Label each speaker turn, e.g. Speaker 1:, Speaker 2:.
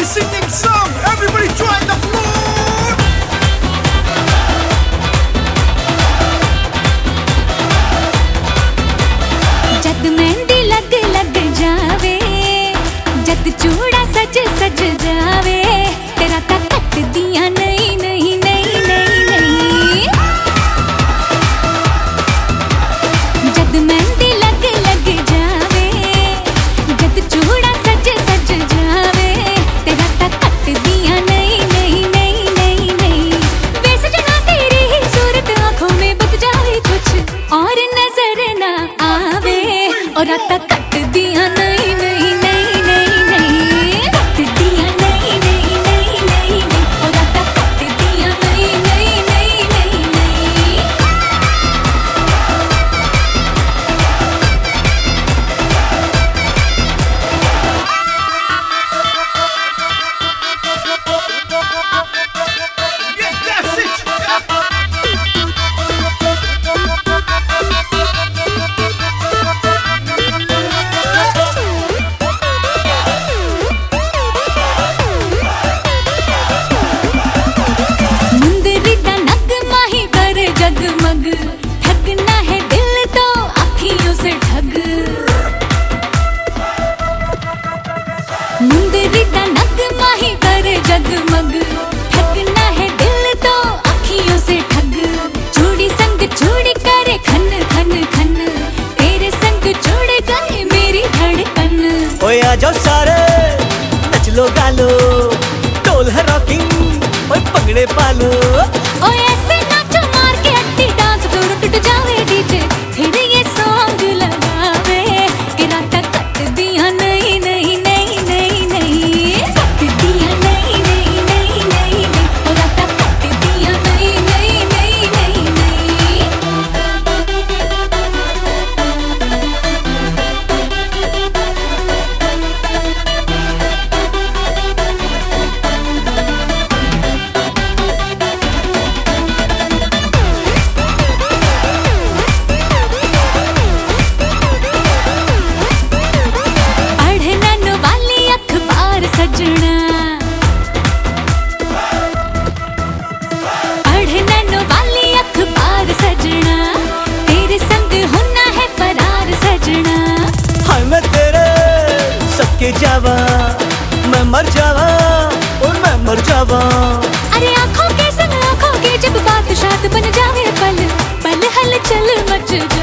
Speaker 1: we singing song. Everybody join the floor.
Speaker 2: जद मेहंदी लग लग जावे, जद चूड़ा सज सज जावे, तेरा ता कट दिया नहीं नहीं नहीं नहीं नहीं। जद मेहंदी लग लग जावे, जद चूड़ा सज सज जावे, तेरा ता कट दिया नहीं नहीं नहीं नहीं नहीं। वैसे जना तेरी ही सूरत आंखों में बस जाए कुछ और नजर ना आवे, और आता कट दिया नहीं नहीं नहीं नहीं नहीं। कट दिया नहीं नहीं नहीं नहीं नहीं, और आता कट दिया नहीं नहीं नहीं नहीं नहीं।
Speaker 1: Yeah, that's it.
Speaker 2: मुंदरी दा नगमा ही करे जगमग, ठगना है दिल तो अखियों से ठग। मुंदरी दा नगमा ही करे जगमग, ठगना है दिल तो अखियों से ठग। चूड़ी संग चूड़ी करे खन खन खन, तेरे संग जुड़ गए मेरी धड़कन।
Speaker 3: ओए आ जाओ सारे नच लो गालो, ढोल है रॉकिंग, ओए पगड़े पालो।
Speaker 2: ओए ऐसे नाचो मार के अट्टी, डांस फ्लोर टूट जावे डीजे, फिर ये सॉन्ग लगावे कि रात कट दिया नहीं नहीं नहीं नहीं नहीं। कट दिया नहीं नहीं नहीं नहीं नहीं, और रात कट दिया नहीं नहीं नहीं नहीं नहीं। पढ़ने वाली अखबार सजना, पढ़ने वाली अखबार सजना, तेरे संग होना है फरार सजना।
Speaker 3: हाय मैं तेरे सबके जावा, मैं मर जावा और मैं मर जावा।
Speaker 2: अरे आंखों के संग आंखों के जब बात शाद बन जावे, पल पल हलचल मच जावे।